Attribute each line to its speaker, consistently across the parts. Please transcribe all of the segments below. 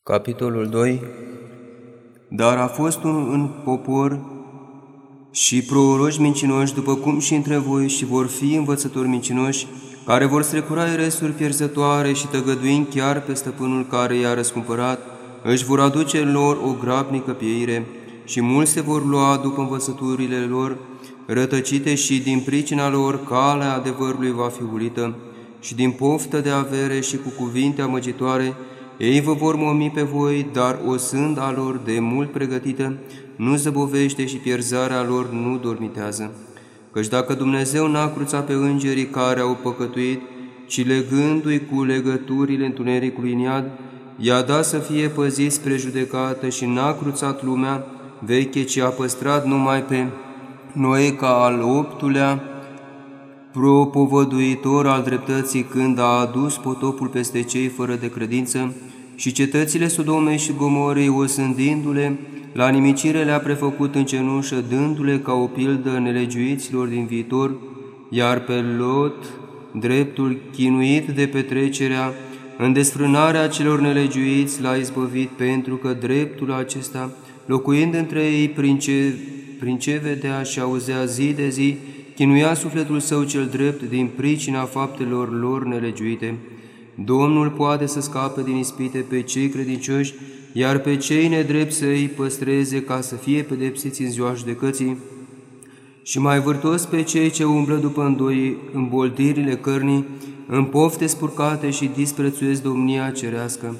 Speaker 1: Capitolul 2. Dar a fost unul în popor și proroci mincinoși, după cum și între voi, și vor fi învățători mincinoși, care vor strecura eresuri pierzătoare și tăgăduind chiar pe stăpânul care i-a răscumpărat, își vor aduce lor o grabnică pieire, și mulți se vor lua după învățăturile lor rătăcite și din pricina lor calea adevărului va fi hulită, și din poftă de avere și cu cuvinte amăgitoare ei vă vor momi pe voi, dar o sânda lor de mult pregătită nu zăbovește și pierzarea lor nu dormitează. Căci dacă Dumnezeu n-a cruțat pe îngerii care au păcătuit, ci legându-i cu legăturile întunericului în iad, i-a dat să fie păziți spre judecată și n-a cruțat lumea veche, ci a păstrat numai pe Noe ca al optulea propovăduitor al dreptății, când a adus potopul peste cei fără de credință, și cetățile Sodomei și Gomorei, osândindu-le la nimicire, le-a prefăcut în cenușă, dându-le ca o pildă nelegiuiților din viitor, iar pe Lot, dreptul chinuit de petrecerea în desfrânarea celor nelegiuiți, l-a izbăvit, pentru că dreptul acesta, locuind între ei, prin ce vedea și auzea zi de zi, chinuia sufletul său cel drept din pricina faptelor lor nelegiuite. Domnul poate să scape din ispite pe cei credincioși, iar pe cei nedrepți să îi păstreze ca să fie pedepsiți în ziua judecății, și mai vârtos pe cei ce umblă după îmboldirile cărnii, în pofte spurcate și disprețuiesc domnia cerească.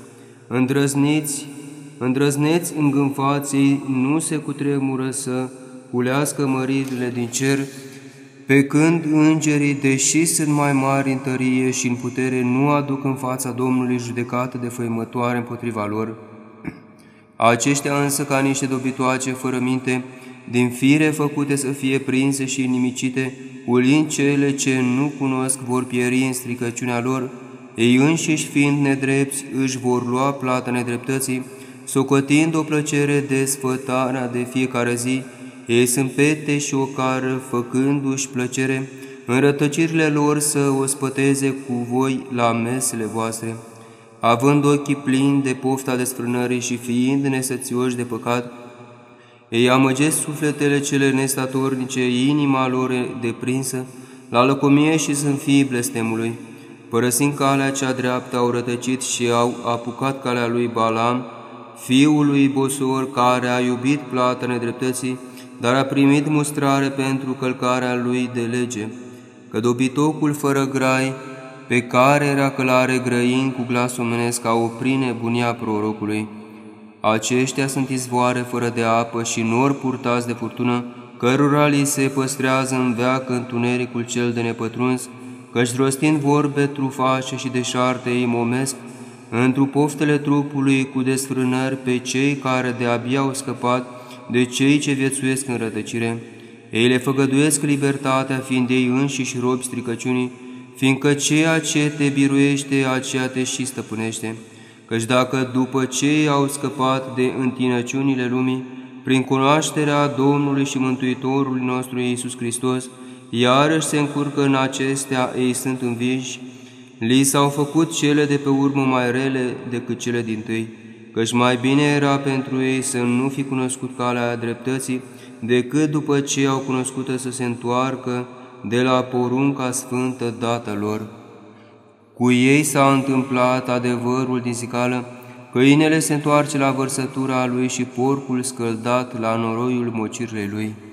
Speaker 1: Îndrăzneți îngânfații, nu se cutremură să culească măririle din cer, pe când îngerii, deși sunt mai mari în tărie și în putere, nu aduc în fața Domnului judecată de făimătoare împotriva lor. Aceștia însă, ca niște dobitoace fără minte, din fire făcute să fie prinse și inimicite, ulind cele ce nu cunosc, vor pieri în stricăciunea lor. Ei înșiși, fiind nedrepți, își vor lua plata nedreptății, socotind o plăcere de sfătarea de fiecare zi. Ei sunt pete și ocară, făcându-și plăcere în rătăcirile lor să o spăteze cu voi la mesele voastre, având ochii plini de pofta desfrânării și fiind nesățioși de păcat. Ei amăgesc sufletele cele nestatornice, inima lor deprinsă la lăcomie și sunt fiii blestemului. Părăsind calea cea dreaptă, au rătăcit și au apucat calea lui Balaam, fiul lui Bosor, care a iubit plata nedreptății, dar a primit mustrare pentru călcarea lui de lege, că dobitocul fără grai, pe care era călare grăind cu glas omenesc, a oprit nebunia prorocului. Aceștia sunt izvoare fără de apă și nori purtați de furtună, cărora li se păstrează în veac întunericul cel de nepătruns, căci rostind vorbe trufașe și deșarte ei momesc, întru poftele trupului cu desfrânări pe cei care de-abia au scăpat de cei ce viețuiesc în rătăcire. Ei le făgăduiesc libertatea, fiind ei înșiși robi stricăciunii, fiindcă ceea ce te biruiește, aceea te și stăpânește. Căci dacă după ce au scăpat de întinăciunile lumii, prin cunoașterea Domnului și Mântuitorului nostru Iisus Hristos, iarăși se încurcă în acestea, ei sunt înviși, li s-au făcut cele de pe urmă mai rele decât cele dintâi, căci mai bine era pentru ei să nu fi cunoscut calea dreptății, decât după ce au cunoscută să se întoarcă de la porunca sfântă dată lor. Cu ei s-a întâmplat adevărul din zicală, câinele se întoarce la vărsătura lui și porcul scăldat la noroiul mocirilei lui.